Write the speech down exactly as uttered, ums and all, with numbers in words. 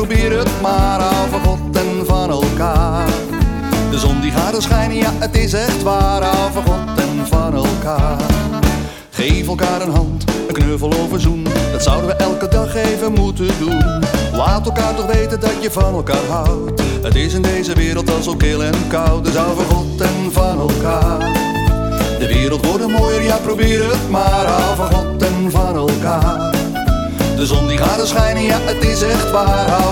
probeer het maar, hou van God en van elkaar. De zon die gaat er schijnen, ja het is echt waar, hou van God en van elkaar. Geef elkaar een hand, een knuffel of een zoen, dat zouden we elke dag even moeten doen. Laat elkaar toch weten dat je van elkaar houdt. Het is in deze wereld al zo kil en koud, dus hou van God en van elkaar. De wereld wordt mooier, ja probeer het maar, hou van God en van elkaar. De zon die gaat er schijnen, ja het is echt waar, hou